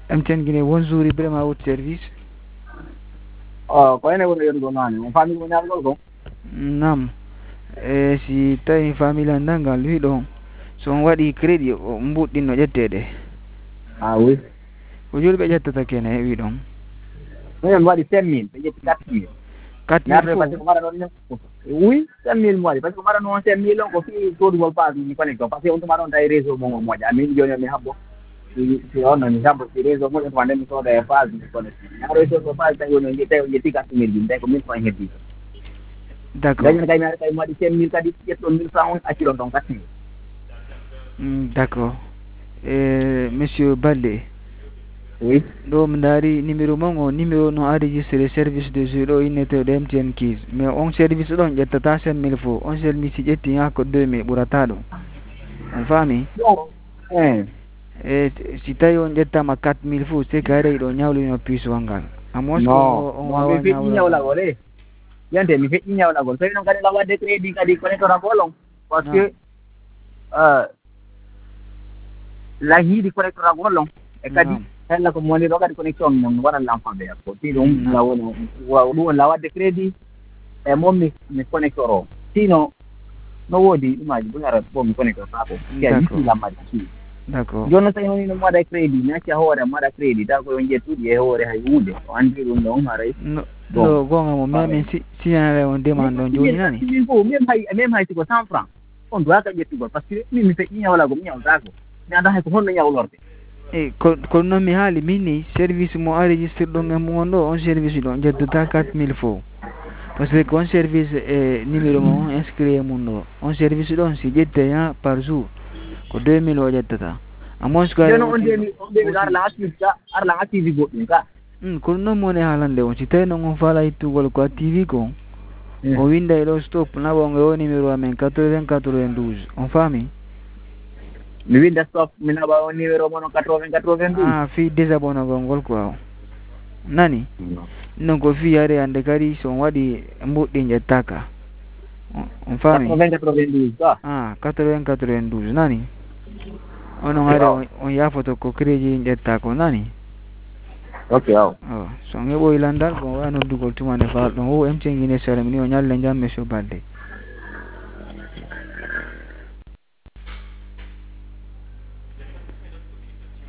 MTN Guinée wonzuri vraiment out service. Oh, ko ene woni yergo nani. Mo famille mo nyam gol ko. Nam. Si tawi famille andangal wi ɗon so on waɗi crédit o mbuɗɗinno ƴettede. Ah oui. Ko joni ɓe ƴettata kene wi ɗon. Min waɗi 5000 ɓe ƴetti 4000. 4000 parce que mara ɗon oui 5000 mo waɗi par ce que mara noon 5000 on ko fi sodugol passe ni connecté par ce que on tuma ɗon tawi réseau mo ngo moƴƴa min joni mi habbo si on mi habbo si réseau moƴƴo tuma nden mi sooda e phase mi connecté ha réseau ko phase tawi woni tawi on ƴetti 4000 ji tawi ko 1000 francs heddi d'accord gañon kay mi ara kay mo waɗi 5000 kadi ƴetton 1000 francs on acci ɗon ɗon 4000 d'accord monsieur Balde. oui ɗo mi daari numéro mon numéro no enregistré service de jeu ɗo inneteɗo MTN Keys mais on service ɗon ƴettata 5000 fof on service si ƴetti ha ko 2000 ɓurata ɗum on faami si tawi on ƴettama 4000 fof c'est que ari ɗo ñawlino puissewal ngal amos on wawa mi feƴƴi ñawlagol e yante mi feƴƴi ñawlagol tawi noon kadi la wadde crédit kadi connectoragol on par ce que la hiiɗi connectoragol on e kadi hella ko moni ɗo kadi connexion mum waɗan l'alphabet ko ti ɗum la woni ɗum on la wadde crédit e moom mi connector o sinon no woodi ɗumaji bo ara bo mi connector sako a yitti lammadi ki d'accord joni noon tawi woni no waɗa crédit mi acca hoore am waɗa crédit taw koyon ƴettuɗi e hoore hay hunde o andi ɗum ɗon haray ɗo gonga mo mais signalé on demande ɗon joni nani min fof même hay siko 100 francs on duwaka ƴettugol par ce que min mi feƴƴi ñawlago mi ñawtako mi anda hay ko honno ñawlorde ko noon mi haali min ni service mo enregistré ɗon e mon ɗo on service ɗon ƴettata 4000 fof par ce que on service e numéro mo on inscrit e mum ɗo on service ɗon si ƴette ha par jour ko 2000 o ƴettata amos ko on ndemi arla active goɗɗum ka kono noon moni haalande on si tawi noon on faala ittugol ko active ko o winda e ɗo stop naɓon e o numéro amen 80 92 on faami mi winda stop mi naɓa o numéro mono 80 92 fi désabonnagol ngol quoi nani non ko fi ari hande kadi so on waɗi mbuɗɗi ƴettaka on faami 80 92 quoi 80 92 nani onon ari on yafoto ko crédit ƴettako nani ok so on heɓoyi landal bon wa noddugol tumande faal ɗon o MTN Guinée Salem ni o ñalle jam monsieur Balde